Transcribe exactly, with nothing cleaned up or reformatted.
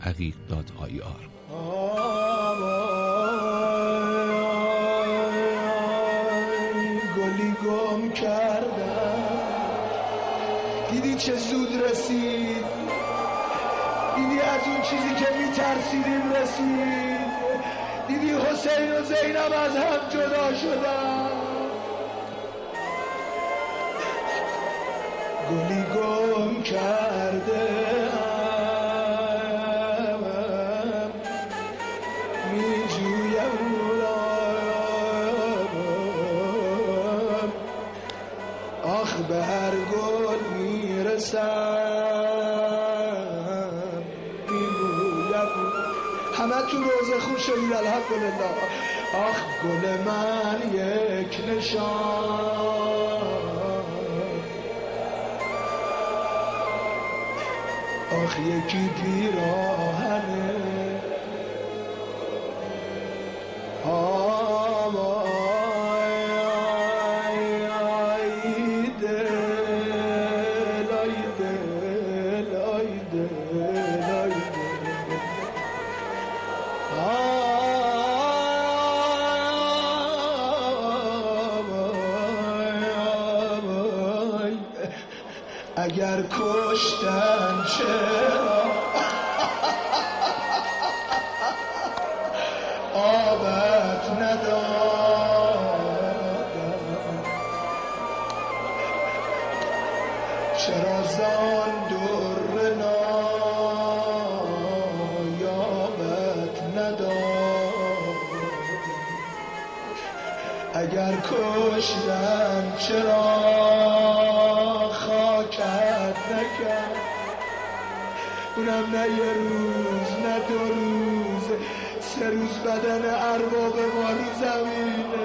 عقیق دات آی آر. گلی گم کردم، دیدی چه زود رسید، دیدی از اون چیزی که میترسیدیم رسید، دیدی حسین و زینب از هم جدا شدن. گلی گم کرده ام، می جویم آخ به هر گل میرسم میگویم. همه تو روزه خوب شدید الحمدلله. آخ گل من یک نشان، آخ یکی پیراهنه، اگر کشتن چرا آبت ندادم، چرا زان در نایابت ندادم. اگر کشتن چرا خاکت نکرد، اونم نه یه روز نه دو روز، سه روز بدن ارباب ما رو زمینه.